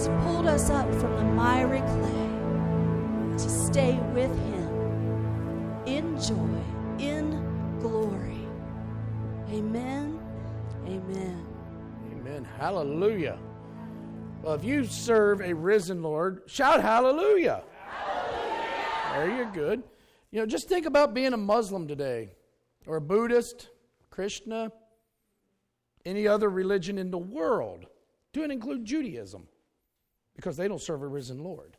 has pulled us up from the miry clay to stay with Him in joy, in glory. Amen. Amen. Amen. Hallelujah. Well, if you serve a risen Lord, shout hallelujah. Hallelujah. There you're good. You know, just think about being a Muslim today, or a Buddhist, Krishna, any other religion in the world. Do it include Judaism, because they don't serve a risen Lord.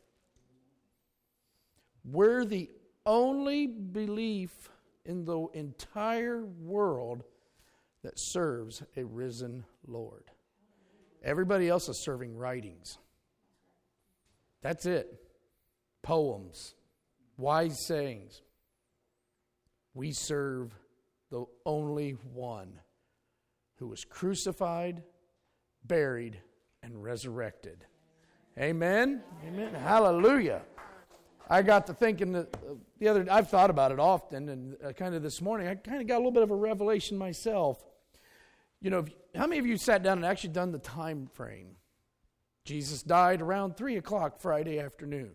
We're the only belief in the entire world that serves a risen Lord. Everybody else is serving writings. That's it. Poems, wise sayings. We serve the only one who was crucified, buried, and resurrected. Amen? Amen. Hallelujah. I got to thinking that I've thought about it often, and kind of this morning, I kind of got a little bit of a revelation myself. You know, how many of you sat down and actually done the time frame? Jesus died around 3 o'clock Friday afternoon.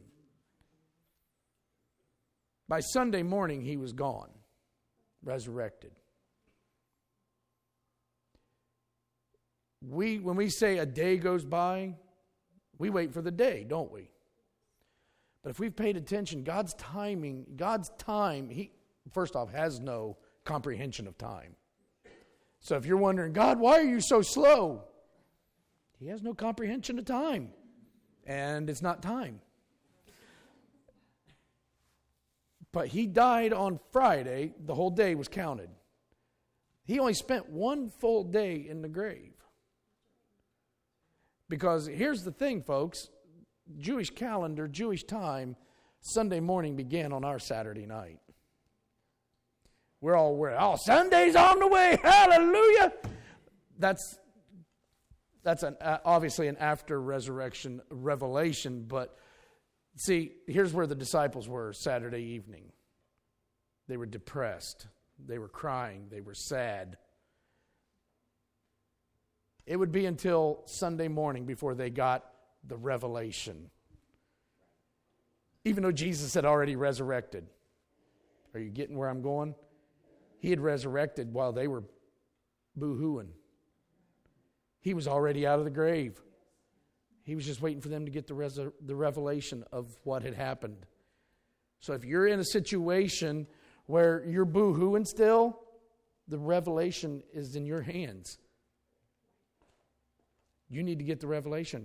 By Sunday morning, He was gone, resurrected. When we say a day goes by, we wait for the day, don't we? But if we've paid attention, God's time, He, first off, has no comprehension of time. So if you're wondering, God, why are you so slow? He has no comprehension of time. And it's not time. But He died on Friday. The whole day was counted. He only spent one full day in the grave. Because here's the thing, folks. Jewish calendar, Jewish time, Sunday morning began on our Saturday night. We're all worried. Oh, Sunday's on the way. Hallelujah. That's obviously an after resurrection revelation. But see, here's where the disciples were Saturday evening. They were depressed. They were crying. They were sad. It would be until Sunday morning before they got the revelation. Even though Jesus had already resurrected. Are you getting where I'm going? He had resurrected while they were boo-hooing. He was already out of the grave. He was just waiting for them to get the revelation of what had happened. So if you're in a situation where you're boo-hooing still, the revelation is in your hands. You need to get the revelation.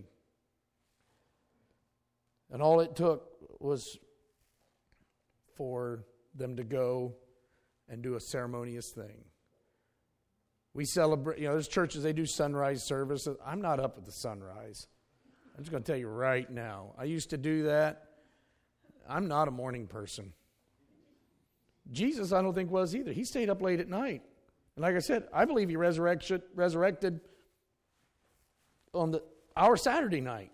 And all it took was for them to go and do a ceremonious thing. We celebrate, there's churches, they do sunrise service. I'm not up at the sunrise. I'm just going to tell you right now. I used to do that. I'm not a morning person. Jesus, I don't think, was either. He stayed up late at night. And like I said, I believe He resurrected on our Saturday night.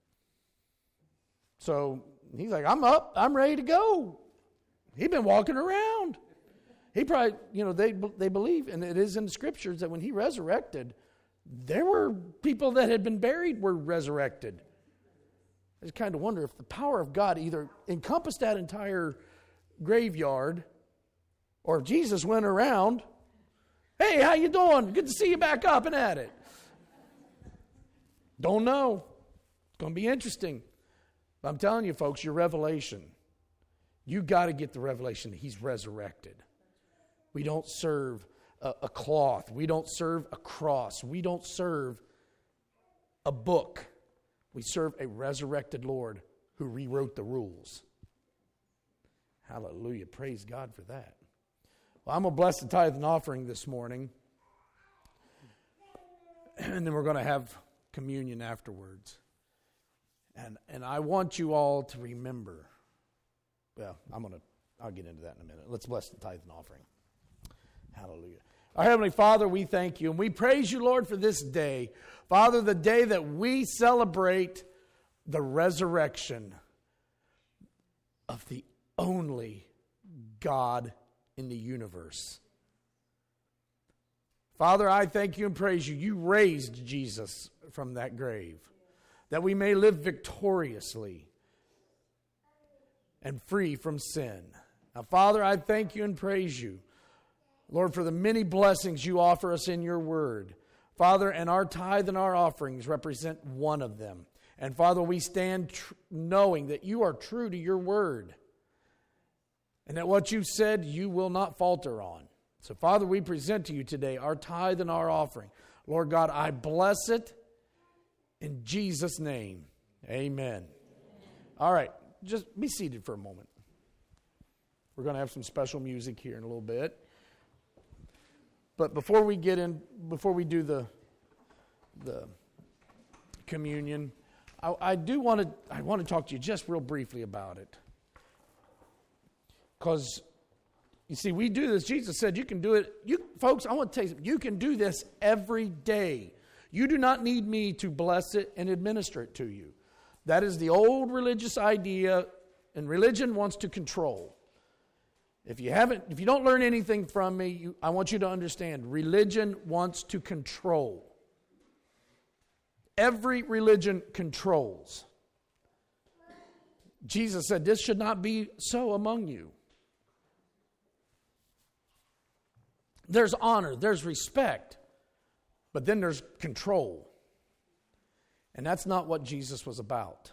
So He's like, I'm up. I'm ready to go. He'd been walking around. He probably, they believe, and it is in the Scriptures, that when He resurrected, there were people that had been buried were resurrected. I just kind of wonder if the power of God either encompassed that entire graveyard, or if Jesus went around, hey, how you doing? Good to see you back up and at it. Don't know. It's going to be interesting. But I'm telling you, folks, your revelation, you got to get the revelation that He's resurrected. We don't serve a cloth. We don't serve a cross. We don't serve a book. We serve a resurrected Lord who rewrote the rules. Hallelujah. Praise God for that. Well, I'm going to bless the tithe and offering this morning. And then we're going to have communion afterwards. And I want you all to remember. Well, I'll get into that in a minute. Let's bless the tithe and offering. Hallelujah. Our Heavenly Father, we thank You and we praise You, Lord, for this day. Father, the day that we celebrate the resurrection of the only God in the universe. Father, I thank You and praise You. You raised Jesus from that grave. that we may live victoriously and free from sin. Now, Father, I thank you and praise you, Lord, for the many blessings you offer us in your word. Father, and our tithe and our offerings represent one of them. And Father, we stand knowing that you are true to your word, and that what you said you will not falter on. So, Father, we present to you today our tithe and our offering. Lord God, I bless it in Jesus' name. Amen. All right, just be seated for a moment. We're going to have some special music here in a little bit. But before we do the communion, I want to talk to you just real briefly about it. Because, you see, we do this. Jesus said you can do it. Folks, I want to tell you something. You can do this every day. You do not need me to bless it and administer it to you. That is the old religious idea, and religion wants to control. If you don't learn anything from me, I want you to understand, religion wants to control. Every religion controls. Jesus said, this should not be so among you. There's honor, there's respect, but then there's control. And that's not what Jesus was about.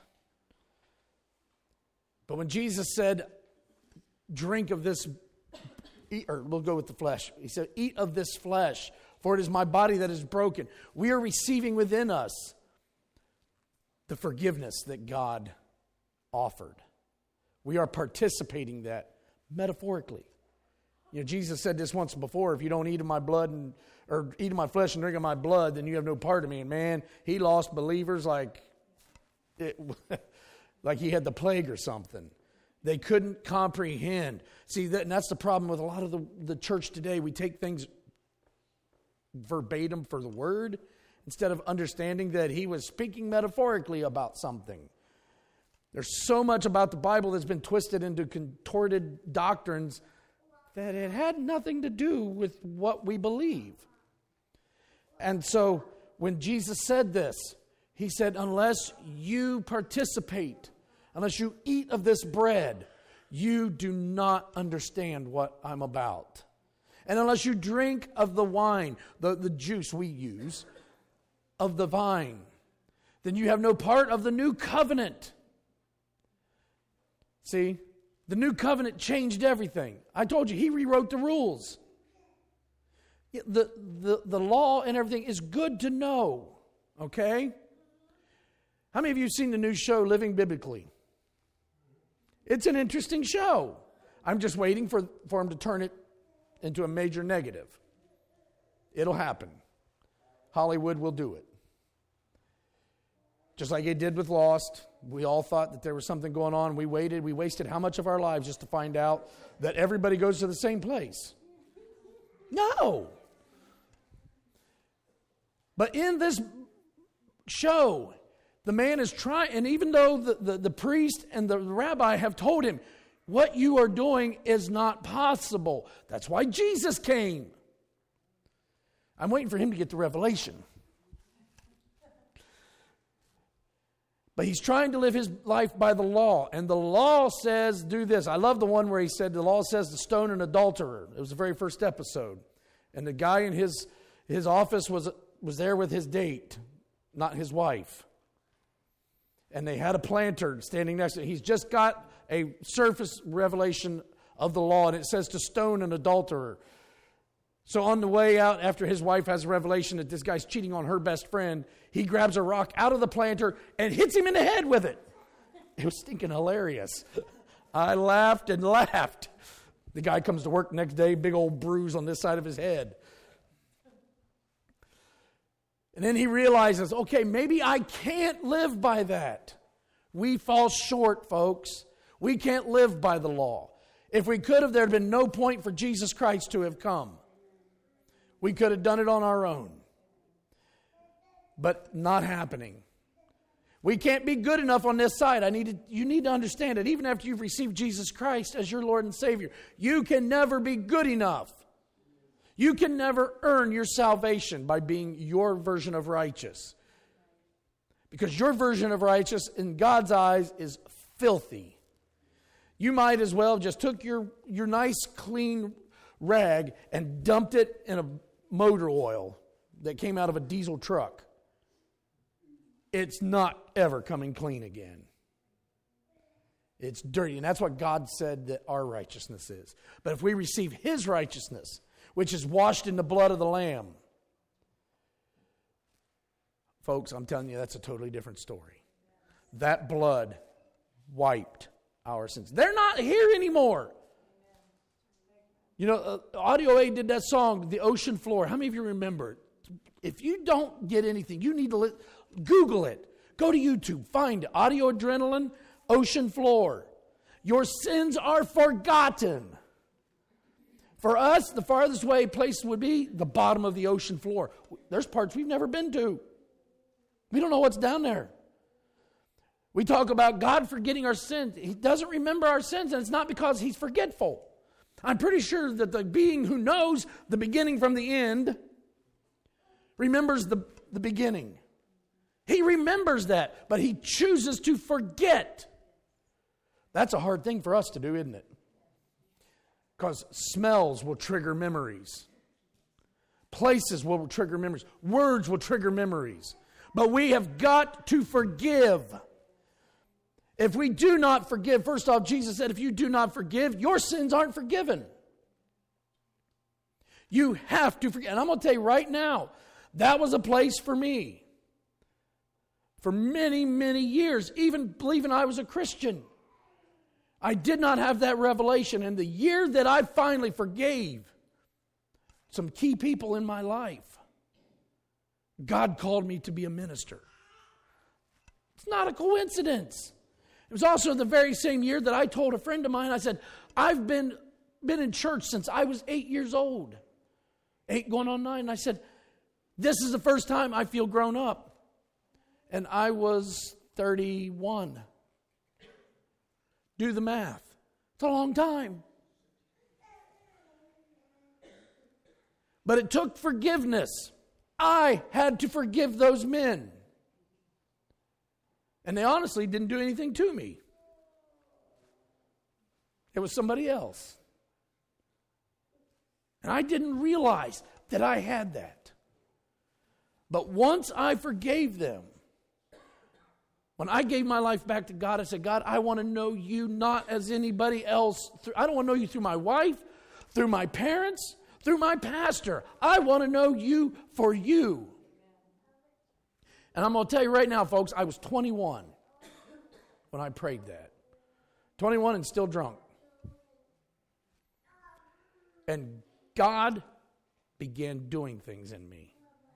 But when Jesus said, drink of this, or we'll go with the flesh. He said, eat of this flesh, for it is my body that is broken. We are receiving within us the forgiveness that God offered. We are participating that metaphorically. You know, Jesus said this once before, if you don't eat of my blood or eat of my flesh and drink of my blood, then you have no part of me. And man, he lost believers like he had the plague or something. They couldn't comprehend. See, and that's the problem with a lot of the church today. We take things verbatim for the word instead of understanding that he was speaking metaphorically about something. There's so much about the Bible that's been twisted into contorted doctrines that it had nothing to do with what we believe. And so when Jesus said this, he said, unless you participate, unless you eat of this bread, you do not understand what I'm about. And unless you drink of the wine, the juice we use, of the vine, then you have no part of the new covenant. See, the new covenant changed everything. I told you, he rewrote the rules. The law and everything is good to know, okay? How many of you have seen the new show, Living Biblically? It's an interesting show. I'm just waiting for him to turn it into a major negative. It'll happen. Hollywood will do it. Just like it did with Lost. We all thought that there was something going on. We wasted how much of our lives just to find out that everybody goes to the same place? No. But in this show, the man is trying, and even though the priest and the rabbi have told him, what you are doing is not possible. That's why Jesus came. I'm waiting for him to get the revelation. But he's trying to live his life by the law. And the law says, do this. I love the one where he said, the law says to stone an adulterer. It was the very first episode. And the guy in his office was there with his date, not his wife. And they had a planter standing next to him. He's just got a surface revelation of the law, and it says to stone an adulterer. So on the way out, after his wife has a revelation that this guy's cheating on her best friend, he grabs a rock out of the planter and hits him in the head with it. It was stinking hilarious. I laughed and laughed. The guy comes to work the next day, big old bruise on this side of his head. And then he realizes, okay, maybe I can't live by that. We fall short, folks. We can't live by the law. If we could have, there had been no point for Jesus Christ to have come. We could have done it on our own. But not happening. We can't be good enough on this side. You need to understand it. Even after you've received Jesus Christ as your Lord and Savior, you can never be good enough. You can never earn your salvation by being your version of righteous. Because your version of righteous in God's eyes is filthy. You might as well just took your nice clean rag and dumped it in a motor oil that came out of a diesel truck. It's not ever coming clean again. It's dirty. And that's what God said that our righteousness is. But if we receive His righteousness, which is washed in the blood of the Lamb, folks, I'm telling you, that's a totally different story. That blood wiped our sins. They're not here anymore. You know, Audio Aid did that song, The Ocean Floor. How many of you remember it? If you don't get anything, you need to Google it. Go to YouTube. Find it. Audio Adrenaline, Ocean Floor. Your sins are forgotten. For us, the farthest away place would be the bottom of the ocean floor. There's parts we've never been to. We don't know what's down there. We talk about God forgetting our sins. He doesn't remember our sins, and it's not because He's forgetful. I'm pretty sure that the being who knows the beginning from the end remembers the beginning. He remembers that, but He chooses to forget. That's a hard thing for us to do, isn't it? Because smells will trigger memories. Places will trigger memories. Words will trigger memories. But we have got to forgive. If we do not forgive, first off, Jesus said, if you do not forgive, your sins aren't forgiven. You have to forgive. And I'm going to tell you right now, that was a place for me. For many, many years, even believing I was a Christian, I did not have that revelation. And the year that I finally forgave some key people in my life, God called me to be a minister. It's not a coincidence. It was also the very same year that I told a friend of mine, I said, I've been in church since I was 8 years old. 8 going on 9. And I said, this is the first time I feel grown up. And I was 31. Do the math. It's a long time. But it took forgiveness. I had to forgive those men. And they honestly didn't do anything to me. It was somebody else. And I didn't realize that I had that. But once I forgave them, when I gave my life back to God, I said, God, I want to know you not as anybody else. I don't want to know you through my wife, through my parents, through my pastor. I want to know you for you. And I'm going to tell you right now, folks, I was 21 when I prayed that. 21 and still drunk. And God began doing things in me.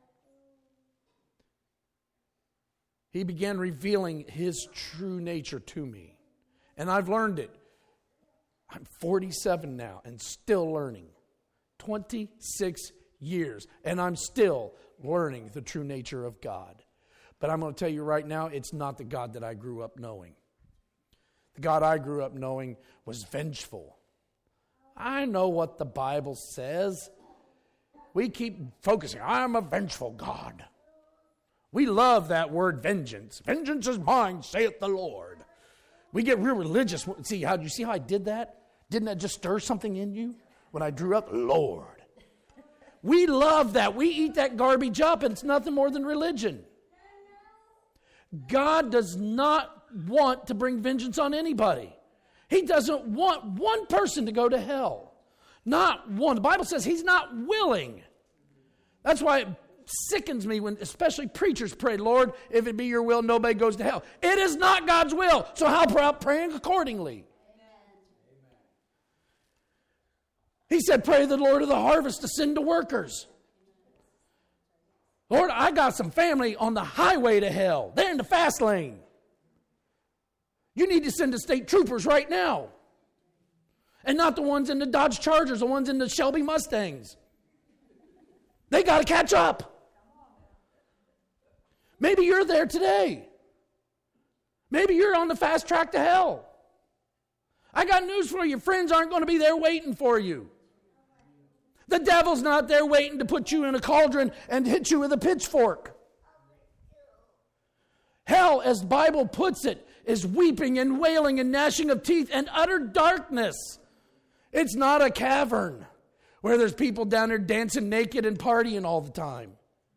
He began revealing His true nature to me. And I've learned it. I'm 47 now and still learning. 26 years. And I'm still learning the true nature of God. But I'm going to tell you right now, it's not the God that I grew up knowing. The God I grew up knowing was vengeful. I know what the Bible says. We keep focusing, I'm a vengeful God. We love that word vengeance. Vengeance is mine, saith the Lord. We get real religious. See how I did that? Didn't that just stir something in you when I drew up? Lord. We love that. We eat that garbage up, and it's nothing more than religion. God does not want to bring vengeance on anybody. He doesn't want one person to go to hell. Not one. The Bible says He's not willing. That's why it sickens me when especially preachers pray, Lord, if it be your will, nobody goes to hell. It is not God's will. So how about praying accordingly? Amen. He said, pray the Lord of the harvest to send the workers. Lord, I got some family on the highway to hell. They're in the fast lane. You need to send the state troopers right now. And not the ones in the Dodge Chargers, the ones in the Shelby Mustangs. They got to catch up. Maybe you're there today. Maybe you're on the fast track to hell. I got news for you. Friends aren't going to be there waiting for you. The devil's not there waiting to put you in a cauldron and hit you with a pitchfork. Hell hell, as the Bible puts it, is weeping and wailing and gnashing of teeth and utter darkness. It's not a cavern where there's people down there dancing naked and partying all the time.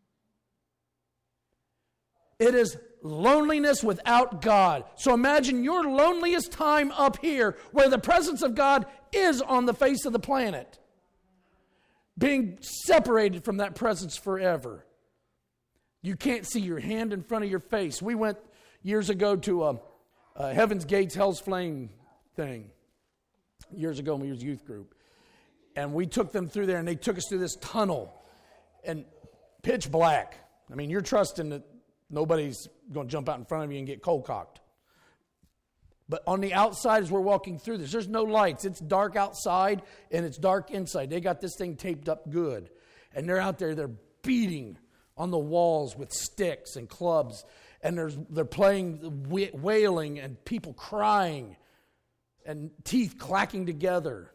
It is loneliness without God. So imagine your loneliest time up here where the presence of God is on the face of the planet. Being separated from that presence forever. You can't see your hand in front of your face. We went years ago to a Heaven's Gates, Hell's Flame thing. Years ago when we was a youth group. And we took them through there and they took us through this tunnel. And pitch black. I mean, you're trusting that nobody's going to jump out in front of you and get cold cocked. But on the outside as we're walking through this, there's no lights. It's dark outside and it's dark inside. They got this thing taped up good. And they're out there, they're beating on the walls with sticks and clubs. And they're playing wailing and people crying and teeth clacking together.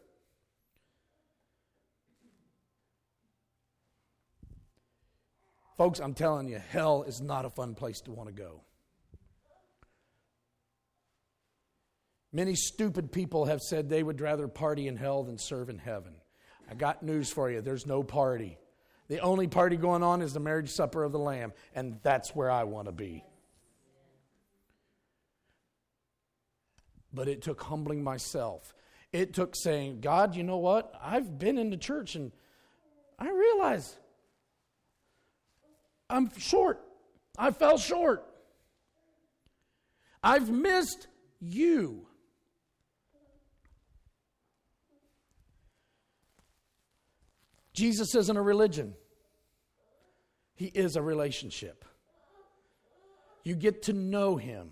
Folks, I'm telling you, hell is not a fun place to want to go. Many stupid people have said they would rather party in hell than serve in heaven. I got news for you. There's no party. The only party going on is the marriage supper of the Lamb, and that's where I want to be. But it took humbling myself. It took saying, God, you know what? I've been in the church, and I realize I'm short. I fell short. I've missed you. Jesus isn't a religion. He is a relationship. You get to know him.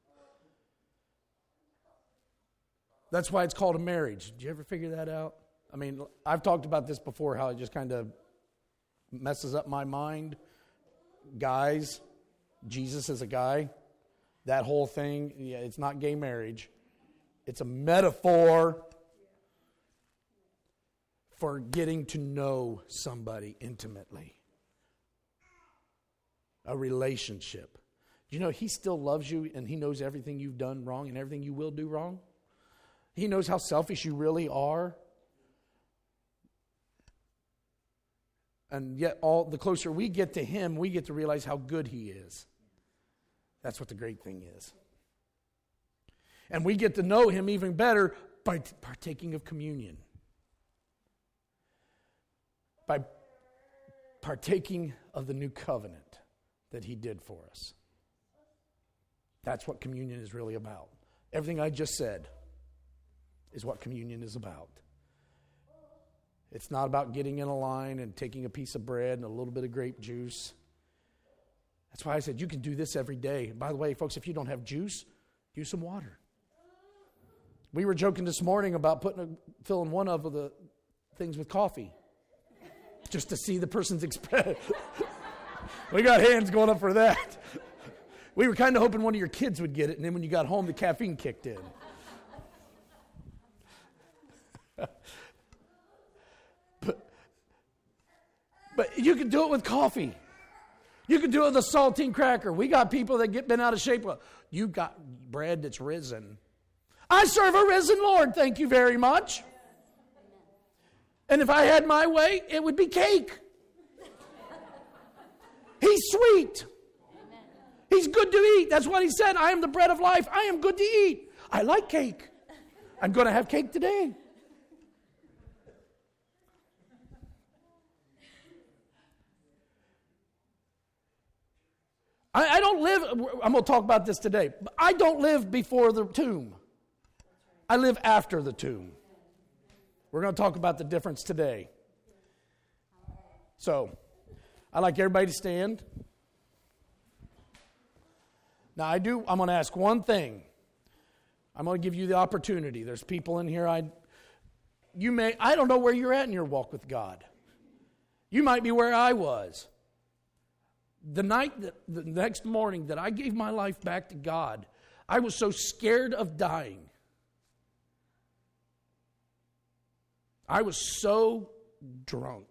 That's why it's called a marriage. Did you ever figure that out? I mean, I've talked about this before, how it just kind of messes up my mind. Guys, Jesus is a guy. That whole thing, yeah, it's not gay marriage. It's a metaphor for getting to know somebody intimately. A relationship. You know, he still loves you and he knows everything you've done wrong and everything you will do wrong. He knows how selfish you really are. And yet, the closer we get to him, we get to realize how good he is. That's what the great thing is. And we get to know him even better by partaking of communion. By partaking of the new covenant that he did for us. That's what communion is really about. Everything I just said is what communion is about. It's not about getting in a line and taking a piece of bread and a little bit of grape juice. That's why I said you can do this every day. By the way, folks, if you don't have juice, use some water. We were joking this morning about filling one of the things with coffee, just to see the person's expression. We got hands going up for that. We were kind of hoping one of your kids would get it, and then when you got home, the caffeine kicked in. But you can do it with coffee. You can do it with a saltine cracker. We got people that been out of shape. Well, you got bread that's risen. I serve a risen Lord, thank you very much. And if I had my way, it would be cake. He's sweet. He's good to eat. That's what he said. I am the bread of life. I am good to eat. I like cake. I'm going to have cake today. I don't live, I'm going to talk about this today. I don't live before the tomb. I live after the tomb. We're going to talk about the difference today. So, I'd like everybody to stand. Now, I'm going to ask one thing. I'm going to give you the opportunity. There's people in here, I don't know where you're at in your walk with God. You might be where I was. The next morning that I gave my life back to God, I was so scared of dying. I was so drunk.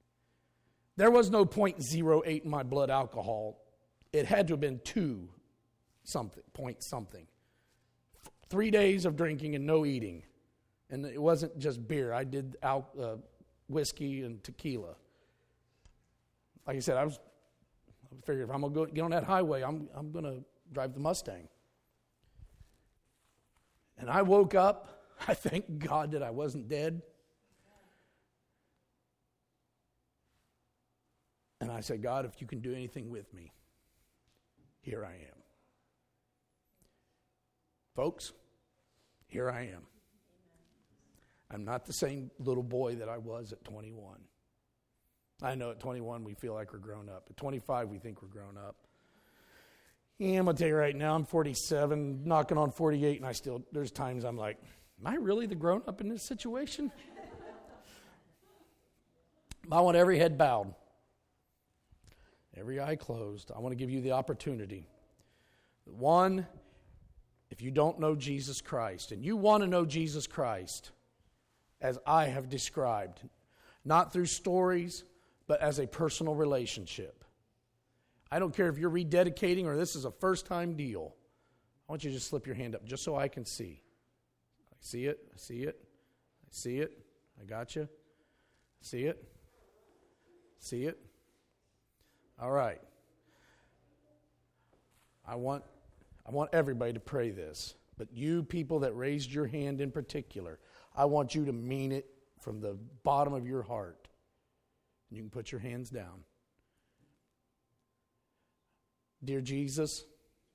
There was no 0.08 in my blood alcohol. It had to have been 2 something, point something. 3 days of drinking and no eating. And it wasn't just beer. I did whiskey and tequila. Like I said, I figured if I'm going to get on that highway, I'm going to drive the Mustang. And I woke up. I thank God that I wasn't dead. And I said, God, if you can do anything with me, here I am. Folks, here I am. I'm not the same little boy that I was at 21. I know at 21 we feel like we're grown up. At 25 we think we're grown up. Yeah, I'm going to tell you right now, I'm 47, knocking on 48, and there's times I'm like, am I really the grown up in this situation? I want every head bowed, every eye closed. I want to give you the opportunity. One, if you don't know Jesus Christ, and you want to know Jesus Christ, as I have described, not through stories, but as a personal relationship. I don't care if you're rededicating or this is a first-time deal. I want you to just slip your hand up just so I can see. I see it. I see it. I see it. I got you. See it. See it. All right. I want everybody to pray this, but you people that raised your hand in particular, I want you to mean it from the bottom of your heart. You can put your hands down. Dear Jesus,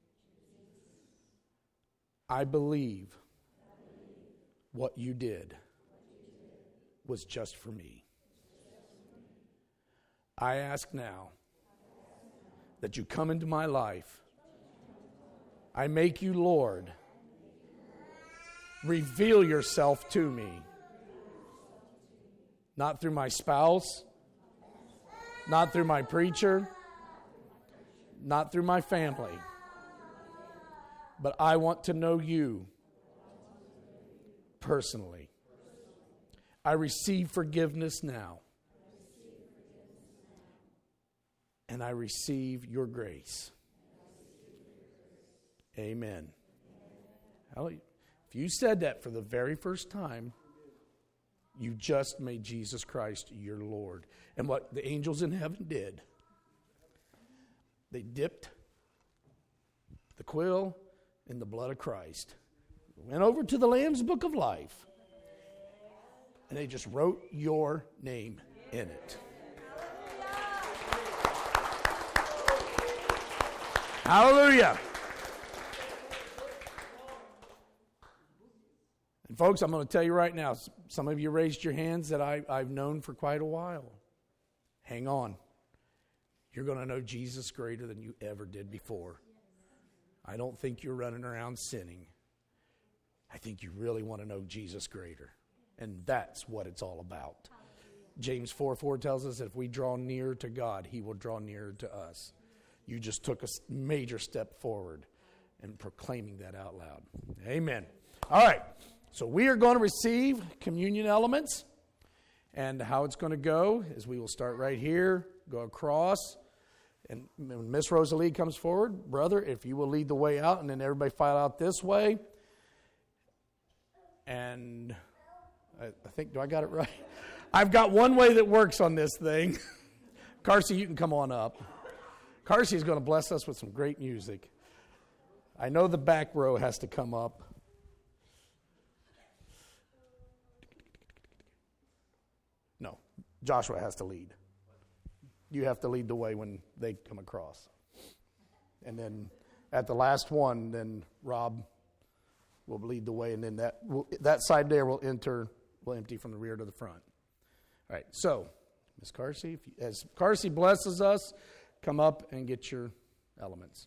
I believe what you did was just for me. I ask now that you come into my life. I make you Lord. Reveal yourself to me. Not through my spouse, not through my preacher, not through my family, but I want to know you personally. I receive forgiveness now, and I receive your grace. Amen. If you said that for the very first time, you just made Jesus Christ your Lord. And what the angels in heaven did, they dipped the quill in the blood of Christ, went over to the Lamb's Book of Life, and they just wrote your name in it. Hallelujah. And folks, I'm going to tell you right now, some of you raised your hands that I've known for quite a while. Hang on. You're going to know Jesus greater than you ever did before. I don't think you're running around sinning. I think you really want to know Jesus greater. And that's what it's all about. James 4:4 tells us that if we draw near to God, He will draw near to us. You just took a major step forward in proclaiming that out loud. Amen. All right. So we are going to receive communion elements. And how it's going to go is we will start right here, go across. And when Miss Rosalie comes forward, brother, if you will lead the way out, and then everybody file out this way. And I think, do I got it right? I've got one way that works on this thing. Carsey, you can come on up. Carsey is going to bless us with some great music. I know the back row has to come up. No, Joshua has to lead. You have to lead the way when they come across. And then at the last one, then Rob will lead the way, and then that side there will empty from the rear to the front. All right, so, Miss Carsey, as Carsey blesses us, come up and get your elements.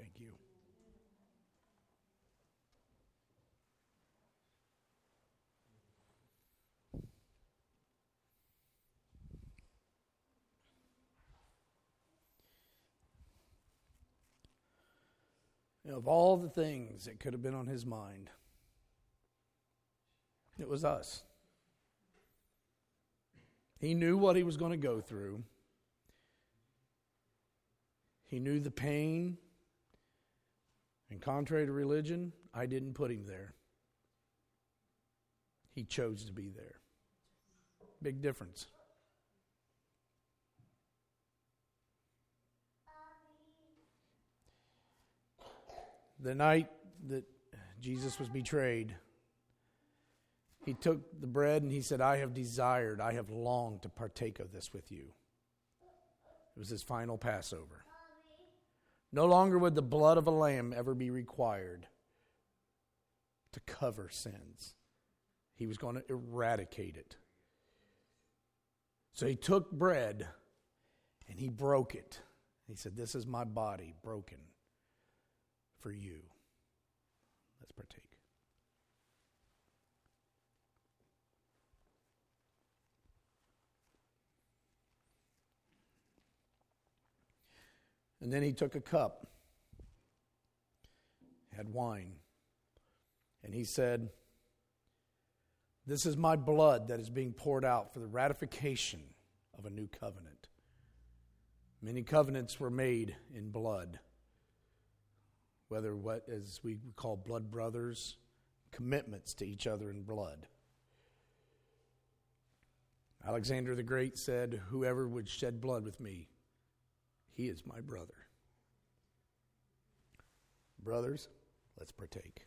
Thank you. Of all the things that could have been on his mind, it was us. He knew what he was going to go through. He knew the pain. And contrary to religion, I didn't put him there. He chose to be there. Big difference. The night that Jesus was betrayed, he took the bread and he said, I have longed to partake of this with you. It was his final Passover. No longer would the blood of a lamb ever be required to cover sins. He was going to eradicate it. So he took bread and he broke it. He said, this is my body broken for you. Let's partake. And then he took a cup, had wine, and he said, this is my blood that is being poured out for the ratification of a new covenant. Many covenants were made in blood, whether what as we call blood brothers, commitments to each other in blood. Alexander the Great said, whoever would shed blood with me, he is my brother. Brothers, let's partake.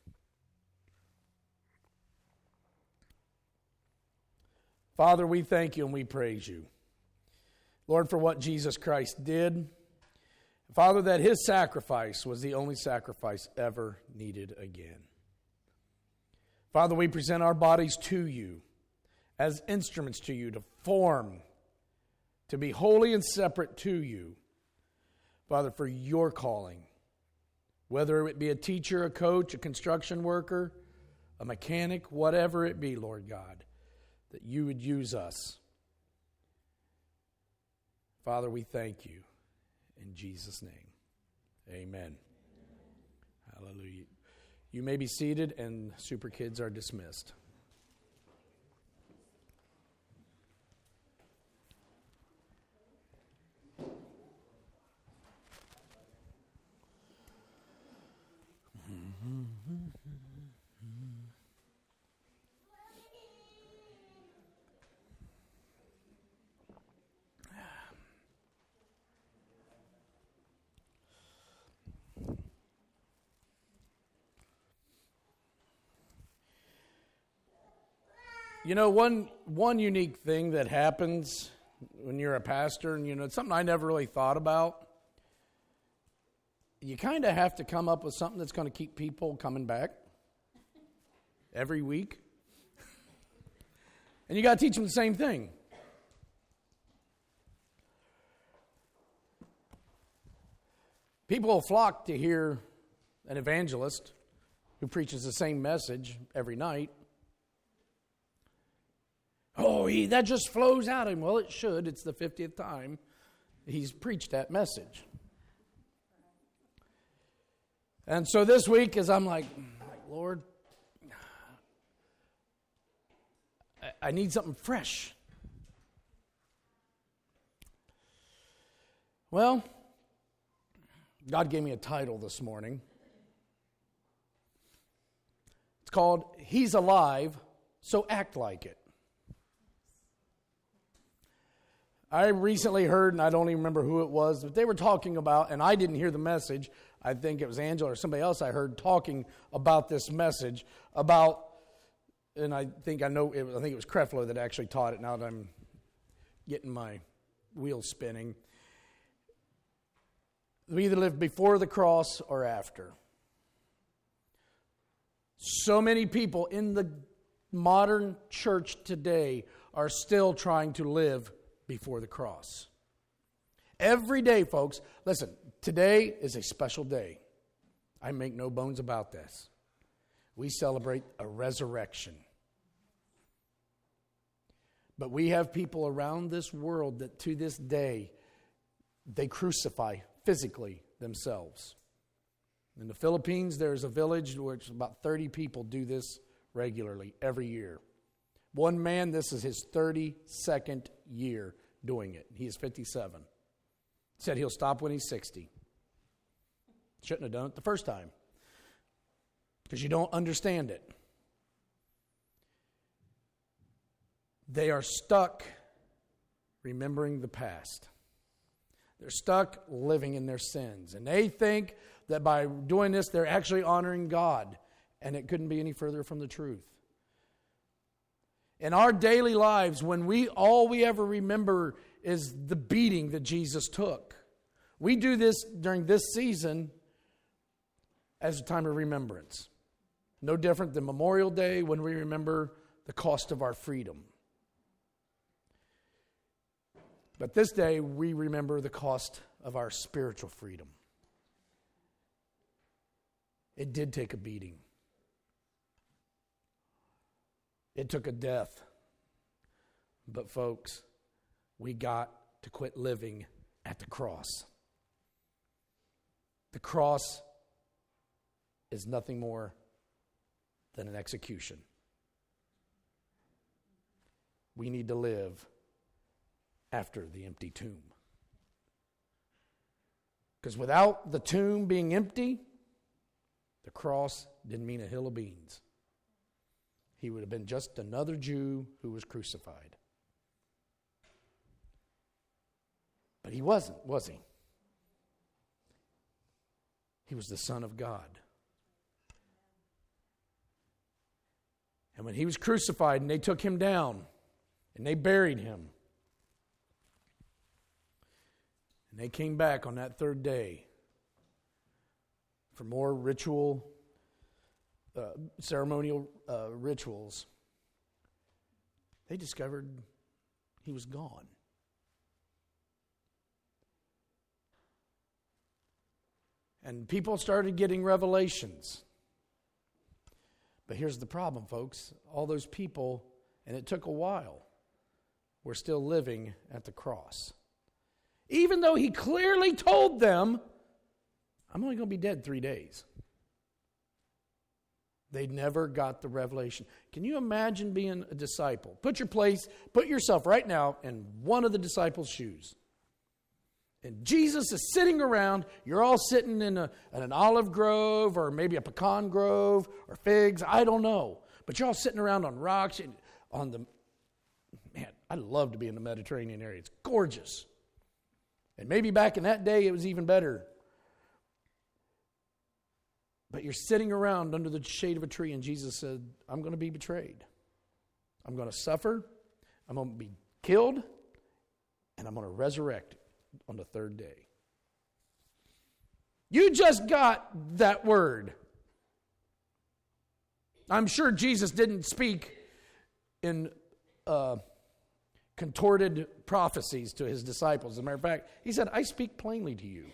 Father, we thank you and we praise you, Lord, for what Jesus Christ did. Father, that his sacrifice was the only sacrifice ever needed again. Father, we present our bodies to you as instruments to you to form, to be holy and separate to you. Father, for your calling, whether it be a teacher, a coach, a construction worker, a mechanic, whatever it be, Lord God, that you would use us. Father, we thank you in Jesus' name. Amen. Hallelujah. You may be seated and super kids are dismissed. You know, one unique thing that happens when you're a pastor, and it's something I never really thought about. You kind of have to come up with something that's going to keep people coming back every week. And you got to teach them the same thing. People will flock to hear an evangelist who preaches the same message every night. Oh, that just flows out of him. Well, it should. It's the 50th time he's preached that message. And so this week, as I'm like, Lord, I need something fresh. Well, God gave me a title this morning. It's called, He's Alive, So Act Like It. I recently heard, and I don't even remember who it was, but they were talking about, and I didn't hear the message. I think it was Angela or somebody else I heard talking about this message about, and I think it was Creflo that actually taught it now that I'm getting my wheels spinning. We either live before the cross or after. So many people in the modern church today are still trying to live before the cross. Every day, folks, listen, today is a special day. I make no bones about this. We celebrate a resurrection. But we have people around this world that to this day, they crucify physically themselves. In the Philippines, there's a village where about 30 people do this regularly every year. One man, this is his 32nd year doing it. He is 57. Said he'll stop when he's 60. Shouldn't have done it the first time, because you don't understand it. They are stuck remembering the past. They're stuck living in their sins. And they think that by doing this, they're actually honoring God. And it couldn't be any further from the truth. In our daily lives, when all we ever remember is the beating that Jesus took. We do this during this season as a time of remembrance. No different than Memorial Day when we remember the cost of our freedom. But this day, we remember the cost of our spiritual freedom. It did take a beating. It took a death. But folks, we got to quit living at the cross. The cross is nothing more than an execution. We need to live after the empty tomb. Because without the tomb being empty, the cross didn't mean a hill of beans. He would have been just another Jew who was crucified. But he wasn't, was he? He was the Son of God. And when he was crucified and they took him down and they buried him, and they came back on that third day for more ceremonial rituals, they discovered he was gone. And people started getting revelations. But here's the problem, folks. All those people, and it took a while, were still living at the cross. Even though he clearly told them, I'm only going to be dead 3 days. They never got the revelation. Can you imagine being a disciple? Put yourself right now in one of the disciples' shoes. And Jesus is sitting around. You're all sitting in an olive grove or maybe a pecan grove or figs. I don't know. But you're all sitting around on rocks. Man, I'd love to be in the Mediterranean area. It's gorgeous. And maybe back in that day it was even better. But you're sitting around under the shade of a tree, and Jesus said, I'm going to be betrayed. I'm going to suffer. I'm going to be killed. And I'm going to resurrect on the third day. You just got that word. I'm sure Jesus didn't speak in contorted prophecies to his disciples. As a matter of fact, he said, I speak plainly to you.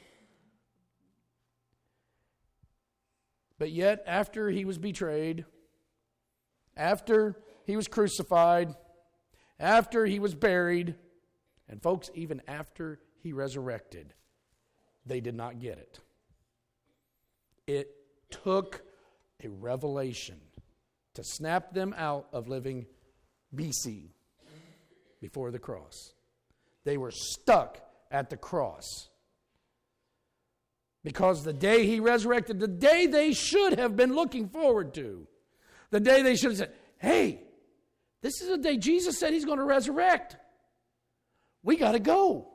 But yet, after he was betrayed, after he was crucified, after he was buried, and folks, even after he resurrected, they did not get it. It took a revelation to snap them out of living BC, before the cross. They were stuck at the cross. Because the day he resurrected, the day they should have been looking forward to, the day they should have said, hey, this is the day Jesus said he's going to resurrect. We got to go.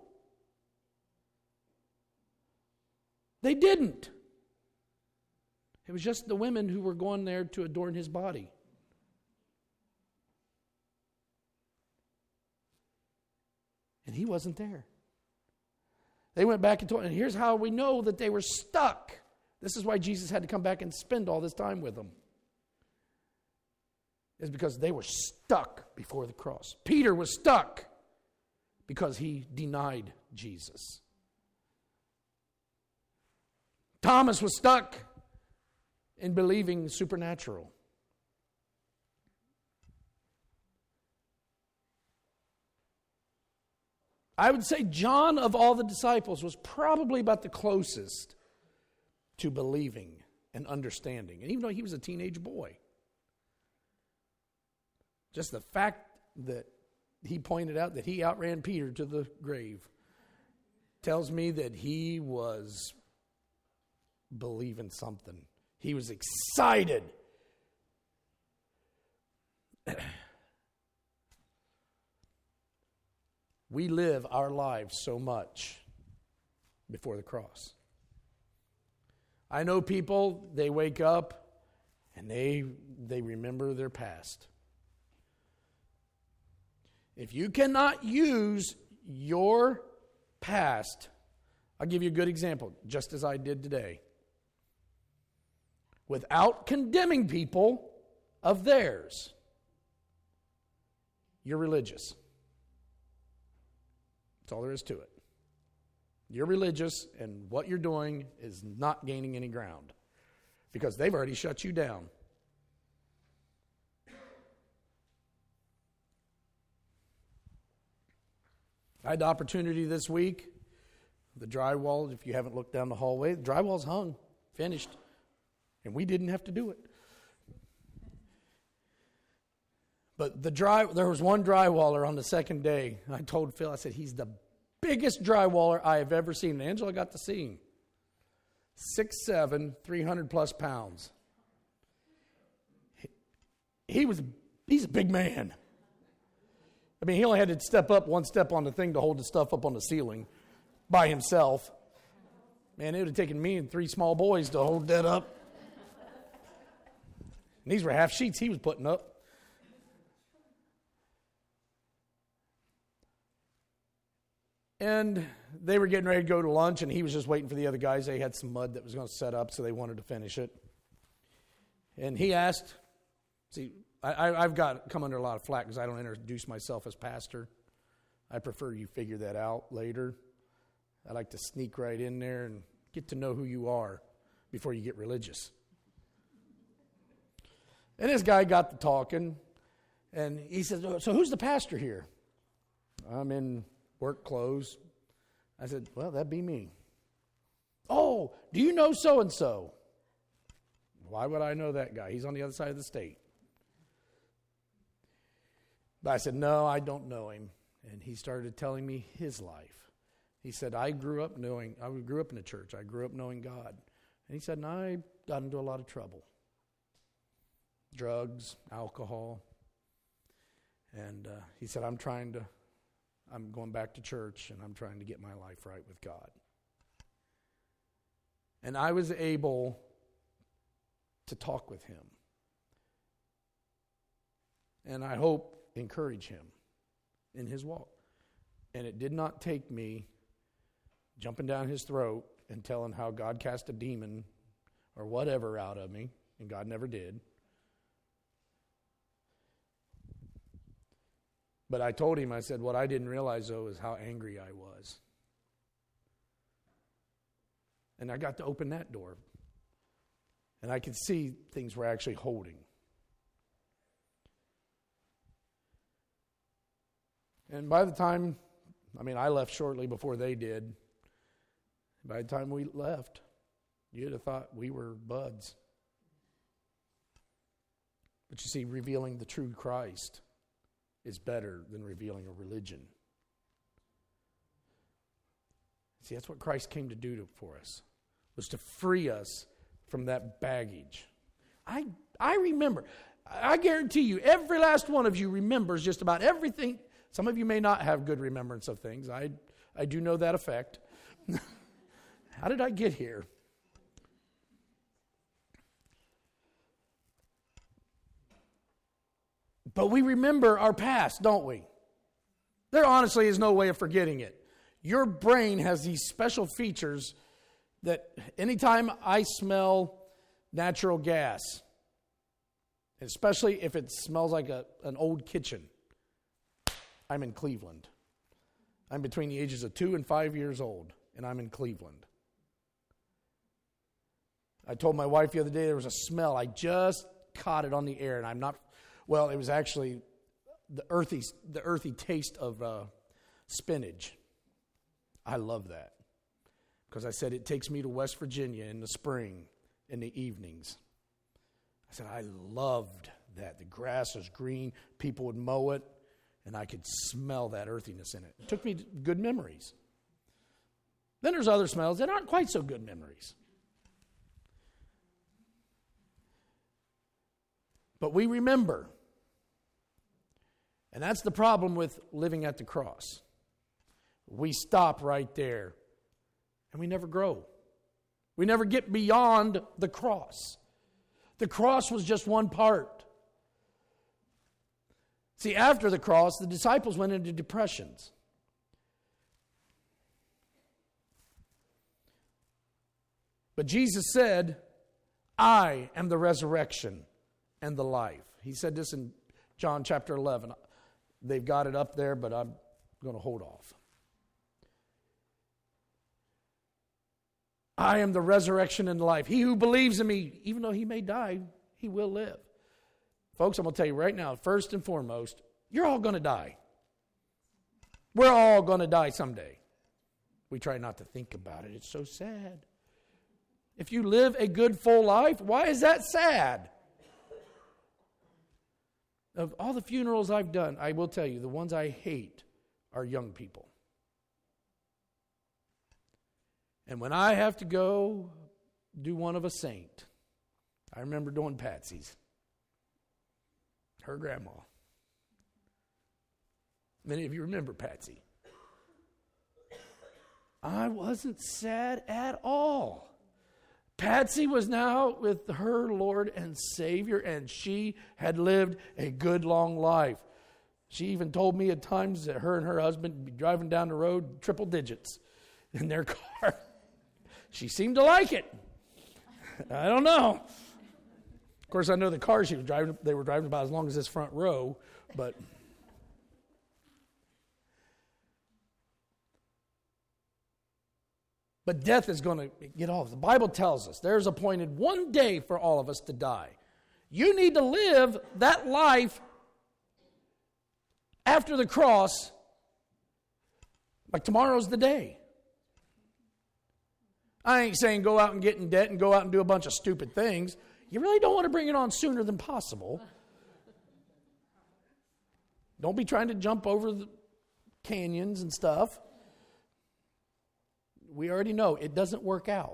They didn't. It was just the women who were going there to adorn his body. And he wasn't there. They went back and told, and here's how we know that they were stuck. This is why Jesus had to come back and spend all this time with them. It's because they were stuck before the cross. Peter was stuck because he denied Jesus. Thomas was stuck in believing supernatural. I would say John, of all the disciples, was probably about the closest to believing and understanding. And even though he was a teenage boy, just the fact that he pointed out that he outran Peter to the grave tells me that he was believing something. He was excited. We live our lives so much before the cross. I know people, they wake up and they remember their past. If you cannot use your past, I'll give you a good example, just as I did today. Without condemning people of theirs, you're religious. That's all there is to it. You're religious, and what you're doing is not gaining any ground because they've already shut you down. I had the opportunity this week, the drywall, if you haven't looked down the hallway, the drywall's hung, finished, and we didn't have to do it. But there was one drywaller on the second day. I told Phil, I said, he's the biggest drywaller I have ever seen. And Angela got to see him. 6'7", 300 plus pounds. He's a big man. I mean, he only had to step up one step on the thing to hold the stuff up on the ceiling by himself. Man, it would have taken me and 3 small boys to hold that up. And these were half sheets he was putting up. And they were getting ready to go to lunch, and he was just waiting for the other guys. They had some mud that was going to set up, so they wanted to finish it. And he asked, see, I've come under a lot of flack because I don't introduce myself as pastor. I prefer you figure that out later. I like to sneak right in there and get to know who you are before you get religious. And this guy got to talking, and he says, so who's the pastor here? I'm in work clothes. I said, well, that'd be me. Oh, do you know so-and-so? Why would I know that guy? He's on the other side of the state. But I said, no, I don't know him. And he started telling me his life. He said, I grew up in the church. I grew up knowing God. And he said, and I got into a lot of trouble. Drugs, alcohol. And he said, I'm going back to church, and I'm trying to get my life right with God. And I was able to talk with him. And I hope encourage him in his walk. And it did not take me jumping down his throat and telling how God cast a demon or whatever out of me, and God never did. But I told him, I said, what I didn't realize, though, is how angry I was. And I got to open that door. And I could see things were actually holding. And by the time, I left shortly before they did. By the time we left, you'd have thought we were buds. But you see, revealing the true Christ is better than revealing a religion. See, that's what Christ came to do for us, was to free us from that baggage. I remember, I guarantee you, every last one of you remembers just about everything. Some of you may not have good remembrance of things. I do know that effect. How did I get here? But we remember our past, don't we? There honestly is no way of forgetting it. Your brain has these special features that anytime I smell natural gas, especially if it smells like an old kitchen, I'm in Cleveland. I'm between the ages of 2 and 5 years old, and I'm in Cleveland. I told my wife the other day there was a smell. I just caught it on the air, and I'm not, well, it was actually the earthy taste of spinach. I love that because I said it takes me to West Virginia in the spring, in the evenings. I said I loved that. The grass was green, people would mow it, and I could smell that earthiness in it. It took me to good memories. Then there's other smells that aren't quite so good memories. But we remember. And that's the problem with living at the cross. We stop right there, and we never grow. We never get beyond the cross. The cross was just one part. See, after the cross, the disciples went into depressions. But Jesus said, I am the resurrection and the life. He said this in John chapter 11. They've got it up there, but I'm going to hold off. I am the resurrection and life. He who believes in me, even though he may die, he will live. Folks, I'm going to tell you right now, first and foremost, you're all going to die. We're all going to die someday. We try not to think about it. It's so sad. If you live a good, full life, why is that sad? Of all the funerals I've done, I will tell you, the ones I hate are young people. And when I have to go do one of a saint, I remember doing Patsy's. Her grandma. Many of you remember Patsy. I wasn't sad at all. Patsy was now with her Lord and Savior, and she had lived a good, long life. She even told me at times that her and her husband would be driving down the road triple digits in their car. She seemed to like it. I don't know. Of course, I know the car she was driving, they were driving about as long as this front row, but... But death is going to get off. The Bible tells us there's appointed one day for all of us to die. You need to live that life after the cross like tomorrow's the day. I ain't saying go out and get in debt and go out and do a bunch of stupid things. You really don't want to bring it on sooner than possible. Don't be trying to jump over the canyons and stuff. We already know it doesn't work out.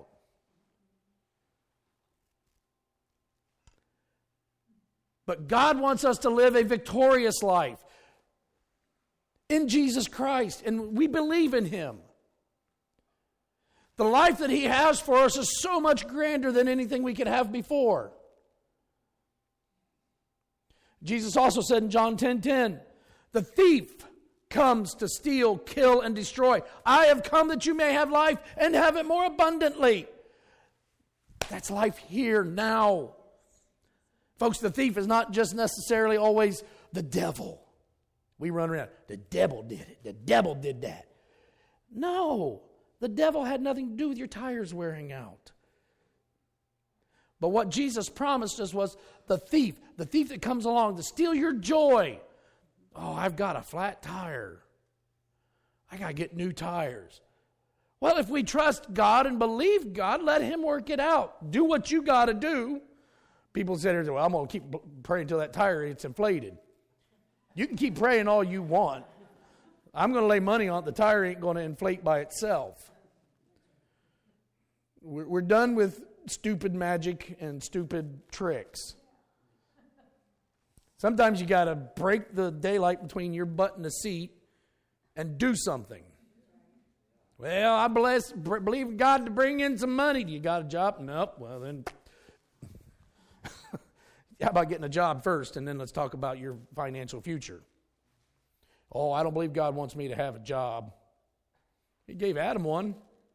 But God wants us to live a victorious life in Jesus Christ, and we believe in Him. The life that He has for us is so much grander than anything we could have before. Jesus also said in John 10:10, the thief comes to steal, kill, and destroy. I have come that you may have life and have it more abundantly. That's life here, now. Folks, the thief is not just necessarily always the devil. We run around, the devil did it, the devil did that. No, the devil had nothing to do with your tires wearing out. But what Jesus promised us was the thief that comes along to steal your joy. Oh, I've got a flat tire. I got to get new tires. Well, if we trust God and believe God, let Him work it out. Do what you got to do. People say, well, I'm going to keep praying until that tire gets inflated. You can keep praying all you want. I'm going to lay money on it. The tire ain't going to inflate by itself. We're done with stupid magic and stupid tricks. Sometimes you got to break the daylight between your butt and the seat and do something. Well, I believe God to bring in some money. Do you got a job? Nope. Well, then, how about getting a job first, and then let's talk about your financial future. Oh, I don't believe God wants me to have a job. He gave Adam one.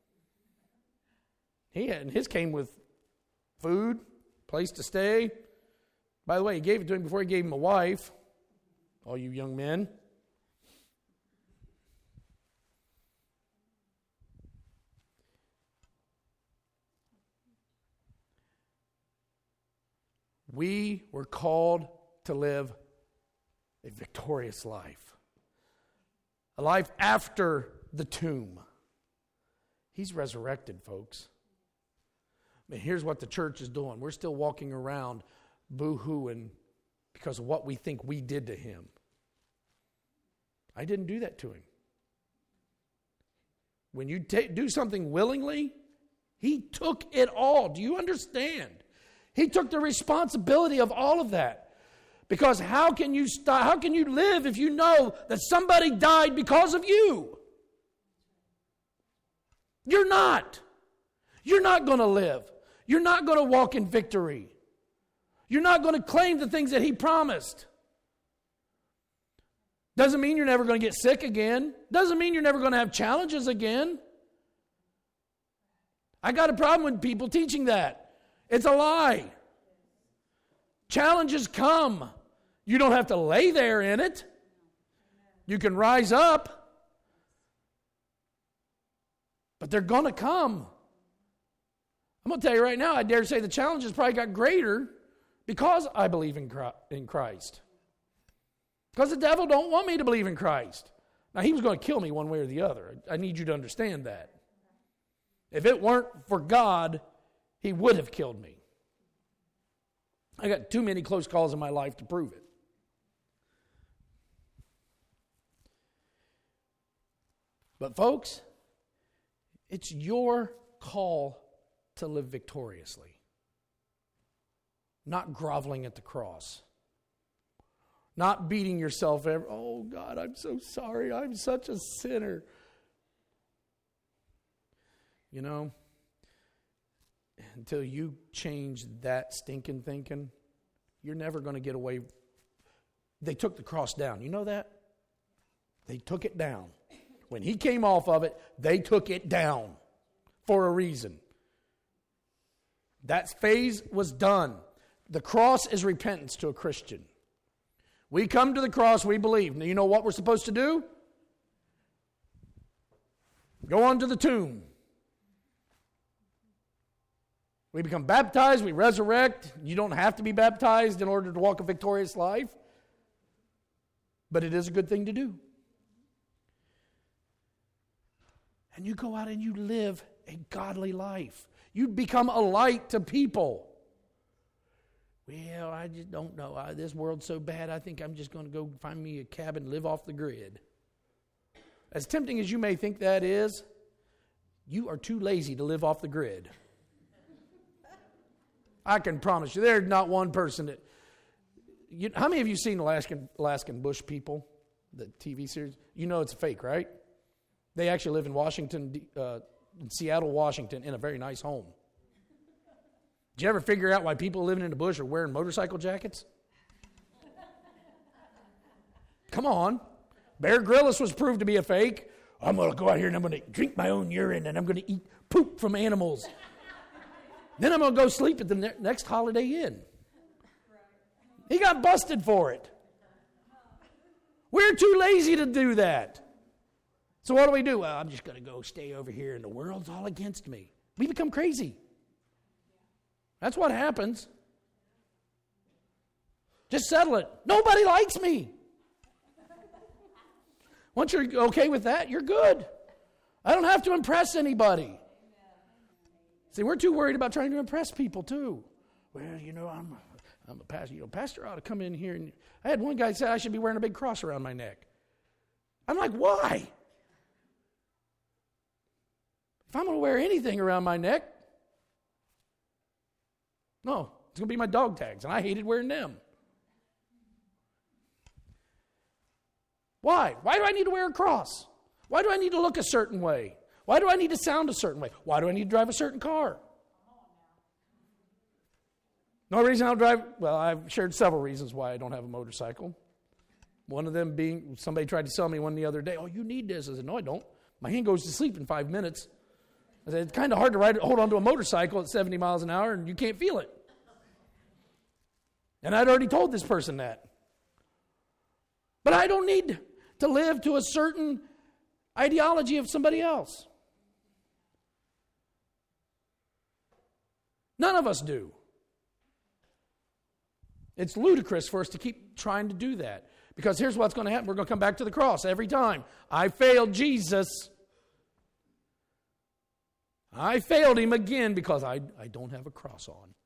And his came with food, place to stay. By the way, He gave it to him before He gave him a wife. All you young men. We were called to live a victorious life. A life after the tomb. He's resurrected, folks. I mean, here's what the church is doing. We're still walking around boo-hooing because of what we think we did to him. I didn't do that to him. When you do something willingly, he took it all. Do you understand? He took the responsibility of all of that. Because how can you live if you know that somebody died because of you? You're not. You're not going to live. You're not going to walk in victory. You're not going to claim the things that he promised. Doesn't mean you're never going to get sick again. Doesn't mean you're never going to have challenges again. I got a problem with people teaching that. It's a lie. Challenges come. You don't have to lay there in it. You can rise up. But they're going to come. I'm going to tell you right now, I dare say the challenges probably got greater because I believe in Christ. Because the devil don't want me to believe in Christ. Now, he was going to kill me one way or the other. I need you to understand that. If it weren't for God, he would have killed me. I got too many close calls in my life to prove it. But folks, it's your call to live victoriously. Not groveling at the cross. Not beating yourself ever. Oh God, I'm so sorry. I'm such a sinner. You know, until you change that stinking thinking, you're never going to get away. They took the cross down. You know that? They took it down. When he came off of it, they took it down for a reason. That phase was done. The cross is repentance to a Christian. We come to the cross, we believe. Now, you know what we're supposed to do? Go on to the tomb. We become baptized, we resurrect. You don't have to be baptized in order to walk a victorious life. But it is a good thing to do. And you go out and you live a godly life. You become a light to people. Well, I just don't know. This world's so bad, I think I'm just going to go find me a cabin, live off the grid. As tempting as you may think that is, you are too lazy to live off the grid. I can promise you, there's not one person that... how many of you seen Alaskan Bush People, the TV series? You know it's a fake, right? They actually live in Washington, in Seattle, Washington, in a very nice home. Did you ever figure out why people living in the bush are wearing motorcycle jackets? Come on. Bear Grylls was proved to be a fake. I'm going to go out here and I'm going to drink my own urine and I'm going to eat poop from animals. Then I'm going to go sleep at the next Holiday Inn. He got busted for it. We're too lazy to do that. So what do? Well, I'm just going to go stay over here and the world's all against me. We become crazy. That's what happens. Just settle it. Nobody likes me. Once you're okay with that, you're good. I don't have to impress anybody. See, we're too worried about trying to impress people too. Well, I'm a pastor. Pastor ought to come in here. And I had one guy say I should be wearing a big cross around my neck. I'm like, why? If I'm going to wear anything around my neck, no, it's going to be my dog tags, and I hated wearing them. Why? Why do I need to wear a cross? Why do I need to look a certain way? Why do I need to sound a certain way? Why do I need to drive a certain car? No reason I don't drive. Well, I've shared several reasons why I don't have a motorcycle. One of them being somebody tried to sell me one the other day. Oh, you need this. I said, no, I don't. My hand goes to sleep in 5 minutes. I said, it's kind of hard to hold on to a motorcycle at 70 miles an hour and you can't feel it. And I'd already told this person that. But I don't need to live to a certain ideology of somebody else. None of us do. It's ludicrous for us to keep trying to do that. Because here's what's going to happen. We're going to come back to the cross every time. I failed Jesus. I failed him again because I don't have a cross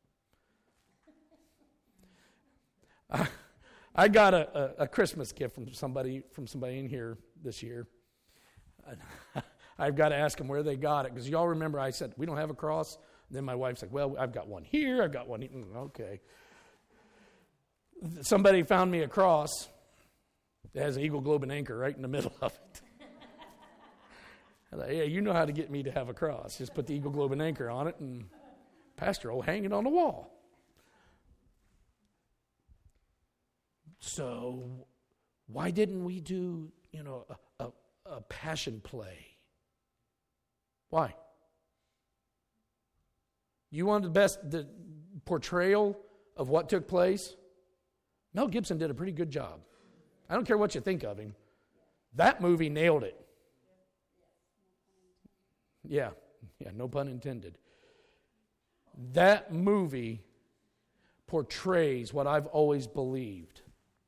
on. I got a Christmas gift from somebody in here this year. I've got to ask them where they got it, because y'all remember I said, we don't have a cross. And then my wife's like, well, I've got one here, I've got one here. Okay. Somebody found me a cross that has an eagle, globe, and anchor right in the middle of it. I thought, yeah, you know how to get me to have a cross. Just put the eagle, globe, and anchor on it, and Pastor will hang it on the wall. So why didn't we do, a passion play? Why? You want the portrayal of what took place? Mel Gibson did a pretty good job. I don't care what you think of him. That movie nailed it. Yeah, no pun intended. That movie portrays what I've always believed.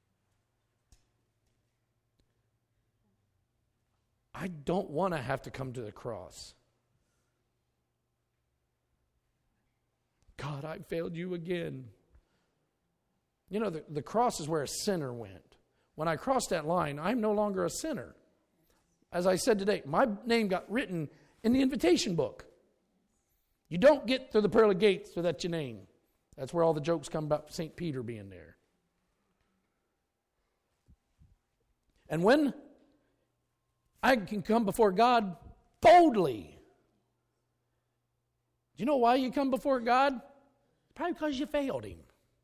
I don't want to have to come to the cross. God, I failed you again. The cross is where a sinner went. When I crossed that line, I'm no longer a sinner. As I said today, my name got written in the invitation book. You don't get through the pearly gates without your name. That's where all the jokes come about St. Peter being there. And when I can come before God boldly. Do you know why you come before God? Probably because you failed him.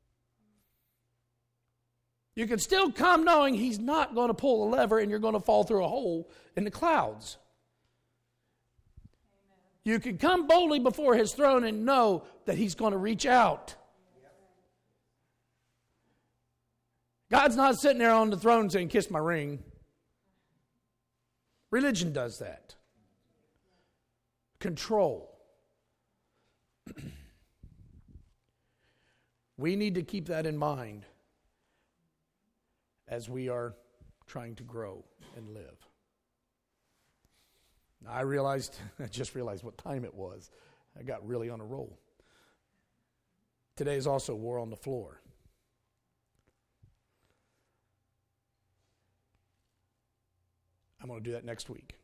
You can still come knowing he's not going to pull a lever and you're going to fall through a hole in the clouds. Amen. You can come boldly before his throne and know that he's going to reach out. God's not sitting there on the throne saying, kiss my ring. Religion does that. Control. We need to keep that in mind as we are trying to grow and live. I just realized what time it was. I got really on a roll. Today is also War on the Floor. I'm going to do that next week.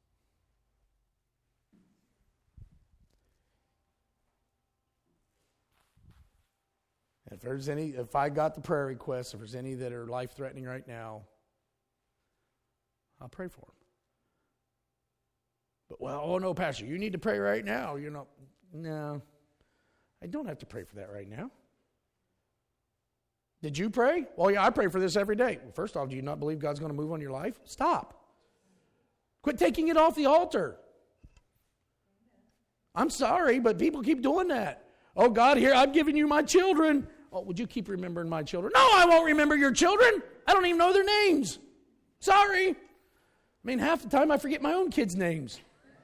And if I got the prayer requests, if there's any that are life-threatening right now, I'll pray for them. But, no, Pastor, you need to pray right now. No, I don't have to pray for that right now. Did you pray? Well, yeah, I pray for this every day. Well, first off, do you not believe God's going to move on your life? Stop. Quit taking it off the altar. I'm sorry, but people keep doing that. Oh, God, here, I've given you my children. Oh, would you keep remembering my children? No, I won't remember your children. I don't even know their names. Sorry. Half the time I forget my own kids' names.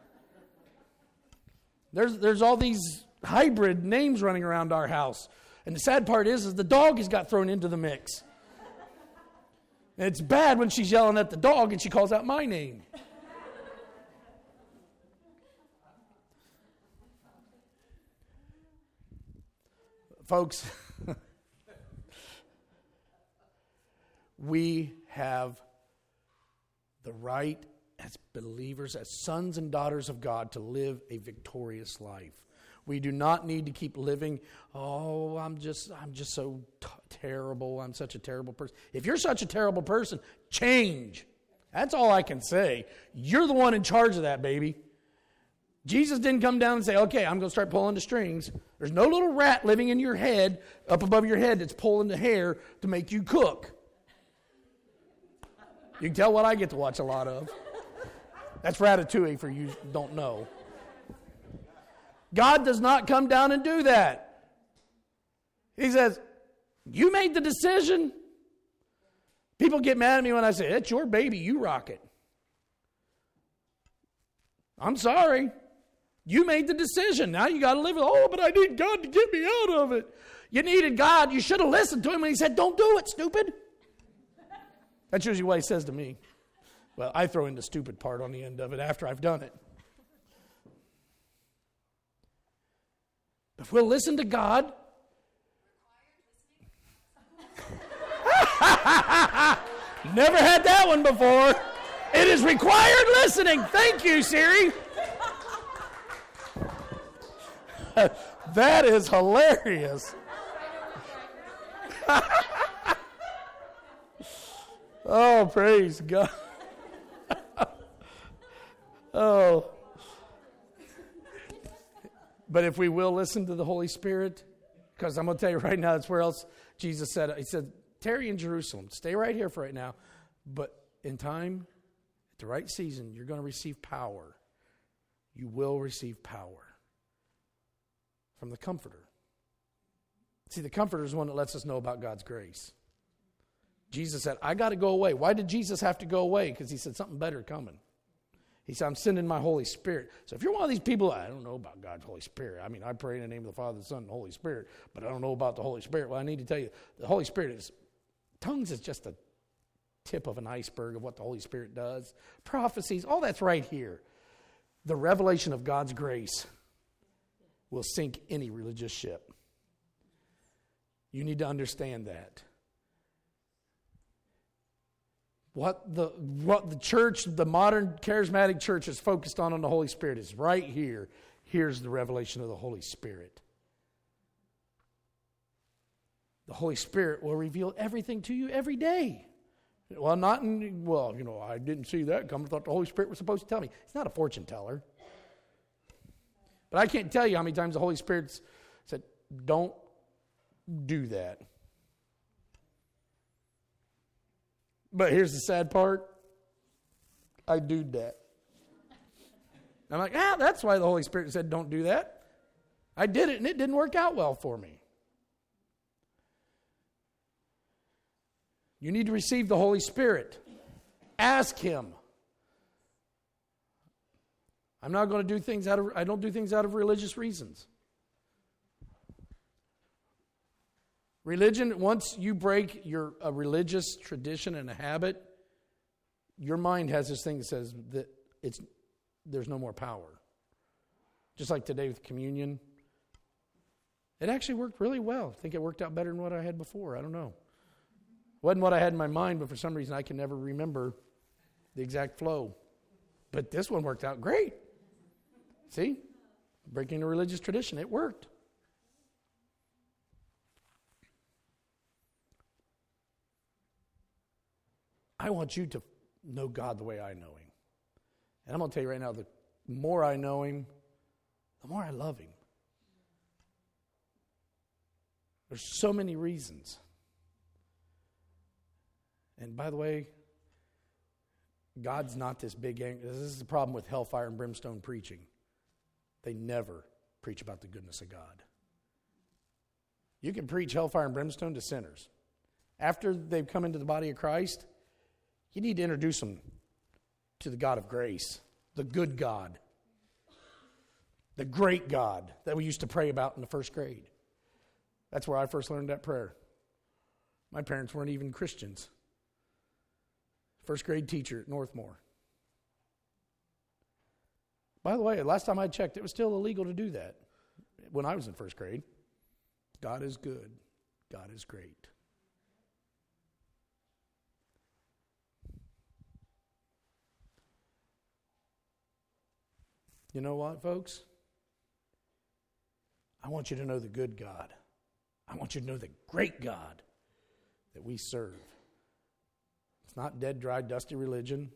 There's all these hybrid names running around our house. And the sad part is the dog has got thrown into the mix. And it's bad when she's yelling at the dog and she calls out my name. Folks, we have the right as believers, as sons and daughters of God, to live a victorious life. We do not need to keep living, I'm just so terrible. I'm such a terrible person. If you're such a terrible person, change. That's all I can say. You're the one in charge of that, baby. Jesus didn't come down and say, okay, I'm going to start pulling the strings. There's no little rat living in your head, up above your head, that's pulling the hair to make you cook. You can tell what I get to watch a lot of. That's Ratatouille for you who don't know. God does not come down and do that. He says, you made the decision. People get mad at me when I say, it's your baby, you rock it. I'm sorry. You made the decision. Now you got to live with, but I need God to get me out of it. You needed God. You should have listened to him when he said, don't do it, stupid. That's usually what he says to me. Well, I throw in the stupid part on the end of it after I've done it. If we'll listen to God. Never had that one before. It is required listening. Thank you, Siri. That is hilarious. Oh, praise God. Oh. But if we will listen to the Holy Spirit, because I'm going to tell you right now, that's where else Jesus said. He said, tarry in Jerusalem. Stay right here for right now. But in time, at the right season, you're going to receive power. You will receive power from the Comforter. See, the Comforter is the one that lets us know about God's grace. Jesus said, I got to go away. Why did Jesus have to go away? Because he said something better coming. He said, I'm sending my Holy Spirit. So if you're one of these people, I don't know about God's Holy Spirit. I mean, I pray in the name of the Father, the Son, and the Holy Spirit, but I don't know about the Holy Spirit. Well, I need to tell you, the Holy Spirit is, tongues is just a tip of an iceberg of what the Holy Spirit does. Prophecies, all that's right here. The revelation of God's grace will sink any religious ship. You need to understand that. What the church, the modern charismatic church is focused on the Holy Spirit is right here. Here's the revelation of the Holy Spirit. The Holy Spirit will reveal everything to you every day. Well, I didn't see that coming. I thought the Holy Spirit was supposed to tell me. He's not a fortune teller. But I can't tell you how many times the Holy Spirit said, don't do that. But here's the sad part. I do that. I'm like, that's why the Holy Spirit said don't do that. I did it and it didn't work out well for me. You need to receive the Holy Spirit. Ask Him. I'm not going to do things I don't do things out of religious reasons. Religion, once you break a religious tradition and a habit, your mind has this thing that says that there's no more power. Just like today with communion. It actually worked really well. I think it worked out better than what I had before. I don't know. It wasn't what I had in my mind, but for some reason I can never remember the exact flow. But this one worked out great. See? Breaking a religious tradition, it worked. I want you to know God the way I know Him. And I'm going to tell you right now, the more I know Him, the more I love Him. There's so many reasons. And by the way, God's not this big angry. This is the problem with hellfire and brimstone preaching. They never preach about the goodness of God. You can preach hellfire and brimstone to sinners. After they've come into the body of Christ, you need to introduce them to the God of grace, the good God, the great God that we used to pray about in the first grade. That's where I first learned that prayer. My parents weren't even Christians. First grade teacher at Northmore. By the way, last time I checked, it was still illegal to do that when I was in first grade. God is good. God is great. You know what, folks? I want you to know the good God. I want you to know the great God that we serve. It's not dead, dry, dusty religion.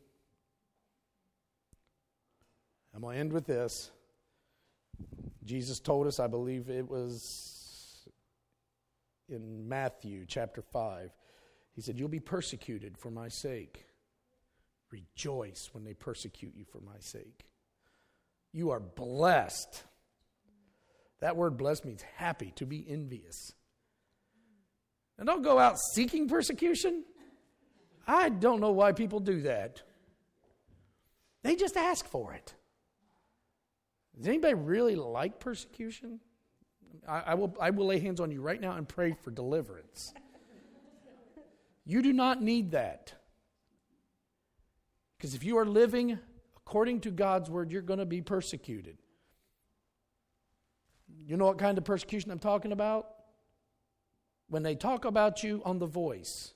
I'm going to end with this. Jesus told us, I believe it was in Matthew chapter 5. He said, you'll be persecuted for my sake. Rejoice when they persecute you for my sake. You are blessed. That word blessed means happy, to be envious. And don't go out seeking persecution. I don't know why people do that. They just ask for it. Does anybody really like persecution? I will lay hands on you right now and pray for deliverance. You do not need that. Because if you are living according to God's word, you're going to be persecuted. You know what kind of persecution I'm talking about? When they talk about you on The Voice.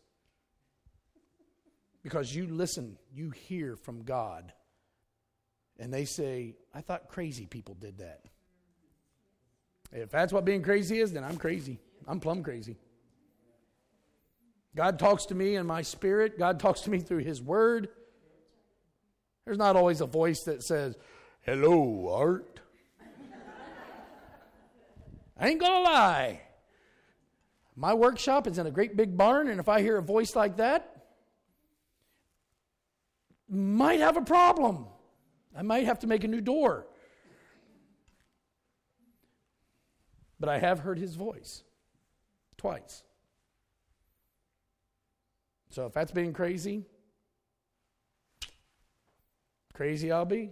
Because you listen, you hear from God. And they say, I thought crazy people did that. If that's what being crazy is, then I'm crazy. I'm plumb crazy. God talks to me in my spirit. God talks to me through His Word. There's not always a voice that says, hello, Art. I ain't going to lie. My workshop is in a great big barn, and if I hear a voice like that, might have a problem. I might have to make a new door. But I have heard His voice twice. So if that's being crazy, crazy I'll be.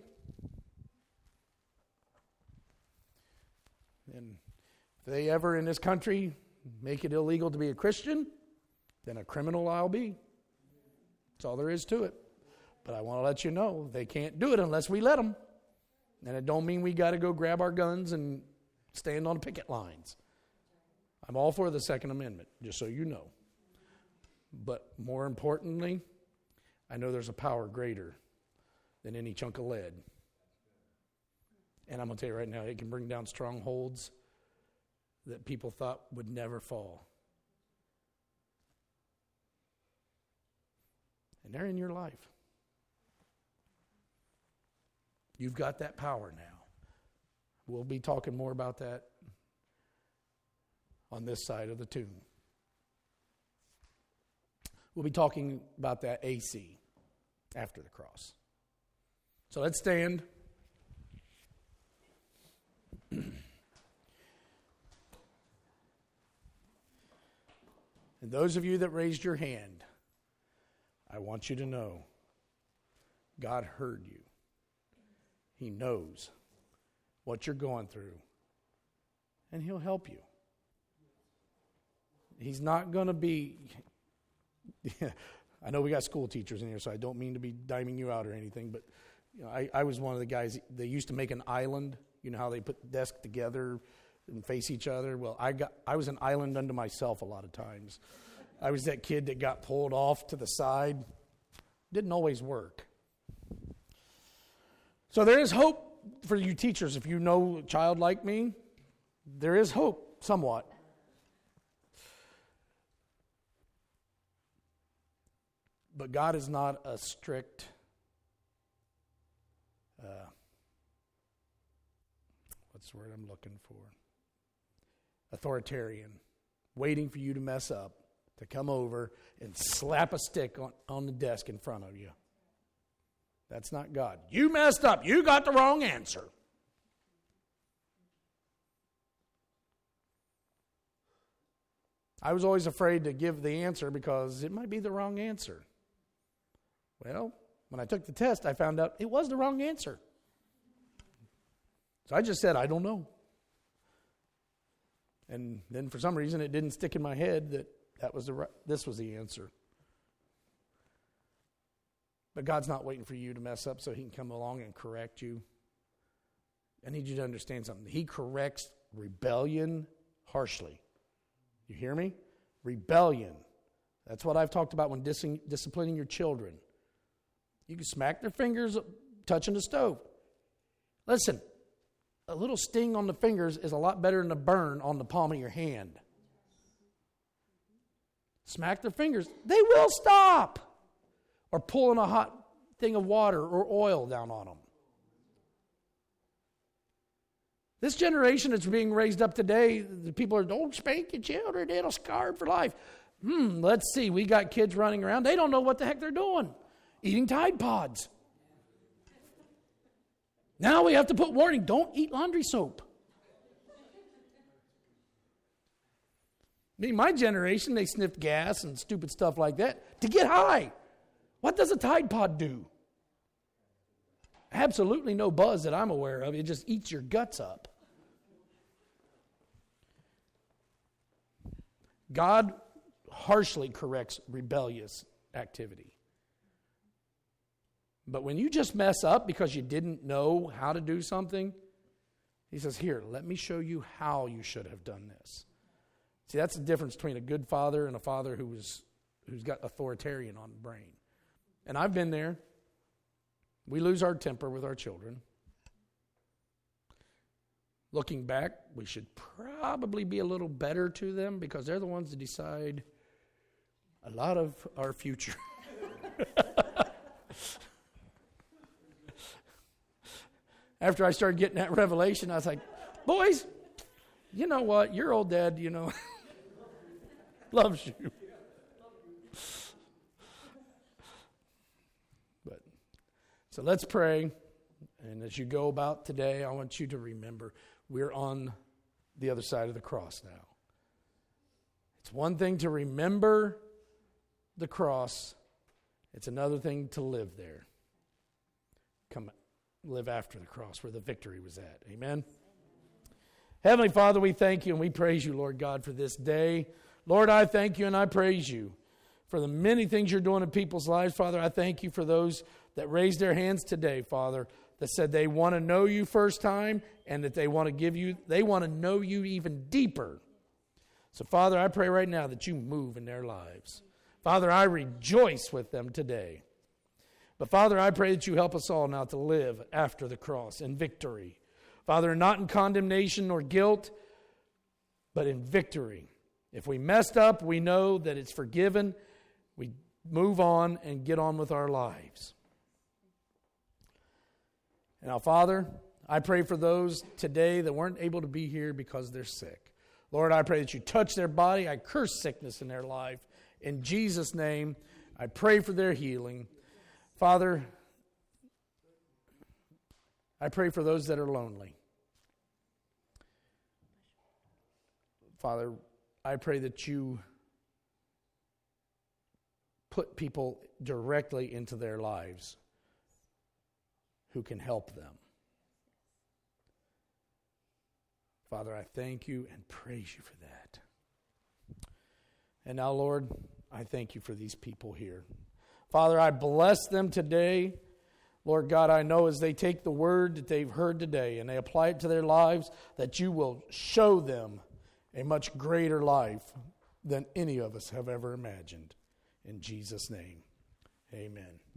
And if they ever in this country make it illegal to be a Christian, then a criminal I'll be. That's all there is to it. But I want to let you know, they can't do it unless we let them. And it don't mean we got to go grab our guns and stand on picket lines. I'm all for the Second Amendment, just so you know. But more importantly, I know there's a power greater than any chunk of lead. And I'm going to tell you right now, it can bring down strongholds that people thought would never fall. And they're in your life. You've got that power now. We'll be talking more about that on this side of the tomb. We'll be talking about that AC after the cross. So let's stand. And those of you that raised your hand, I want you to know God heard you. He knows what you're going through, and He'll help you. He's not going to be... I know we got school teachers in here, so I don't mean to be diming you out or anything, but you know, I was one of the guys, they used to make an island. You know how they put desks together and face each other? Well, I was an island unto myself a lot of times. I was that kid that got pulled off to the side. Didn't always work. So there is hope for you teachers. If you know a child like me, there is hope somewhat. But God is not a strict what's the word I'm looking for? Authoritarian, waiting for you to mess up, to come over and slap a stick on the desk in front of you. That's not God. You messed up. You got the wrong answer. I was always afraid to give the answer because it might be the wrong answer. Well, when I took the test, I found out it was the wrong answer. So I just said, I don't know. And then for some reason, it didn't stick in my head that this was the answer. But God's not waiting for you to mess up so He can come along and correct you. I need you to understand something. He corrects rebellion harshly. You hear me? Rebellion. That's what I've talked about when disciplining your children. You can smack their fingers touching the stove. Listen, a little sting on the fingers is a lot better than a burn on the palm of your hand. Smack their fingers. They will stop. Or pulling a hot thing of water or oil down on them. This generation that's being raised up today, the people are, don't spank your children, it'll scar them for life. Let's see, we got kids running around. They don't know what the heck they're doing. Eating Tide Pods. Now we have to put warning, don't eat laundry soap. I mean, my generation, they sniffed gas and stupid stuff like that to get high. What does a Tide Pod do? Absolutely no buzz that I'm aware of. It just eats your guts up. God harshly corrects rebellious activity. But when you just mess up because you didn't know how to do something, he says, here, let me show you how you should have done this. See, that's the difference between a good father and a father who's got authoritarian on the brain. And I've been there. We lose our temper with our children. Looking back, we should probably be a little better to them because they're the ones that decide a lot of our future. After I started getting that revelation, I was like, boys, you know what? Your old dad, loves you. So let's pray. And as you go about today, I want you to remember we're on the other side of the cross now. It's one thing to remember the cross. It's another thing to live there. Come live after the cross where the victory was at. Amen. Heavenly Father, we thank you and we praise you, Lord God, for this day. Lord, I thank you and I praise you for the many things you're doing in people's lives. Father, I thank you for those that raised their hands today, Father, that said they want to know you first time and that they want to know you even deeper. So, Father, I pray right now that you move in their lives. Father, I rejoice with them today. But, Father, I pray that you help us all now to live after the cross in victory. Father, not in condemnation or guilt, but in victory. If we messed up, we know that it's forgiven. We move on and get on with our lives. Now, Father, I pray for those today that weren't able to be here because they're sick. Lord, I pray that you touch their body. I curse sickness in their life. In Jesus' name, I pray for their healing. Father, I pray for those that are lonely. Father, I pray that you put people directly into their lives who can help them. Father, I thank you and praise you for that. And now, Lord, I thank you for these people here. Father, I bless them today. Lord God, I know as they take the word that they've heard today and they apply it to their lives, that you will show them a much greater life than any of us have ever imagined. In Jesus' name, amen.